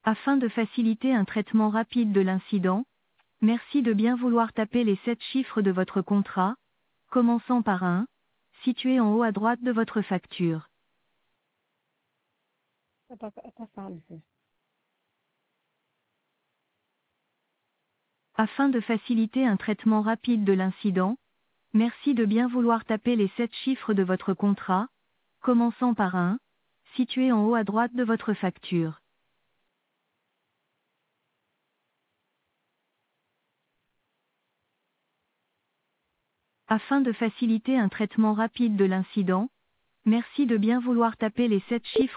Afin de faciliter un traitement rapide de l'incident, merci de bien vouloir taper les 7 chiffres de votre contrat, commençant par un, situé en haut à droite de votre facture. Tá salvo. Afin de faciliter un traitement rapide de l'incident, merci de bien vouloir taper les 7 chiffres de votre contrat, commençant par un, situé en haut à droite de votre facture. Afin de faciliter un traitement rapide de l'incident, merci de bien vouloir taper les 7 chiffres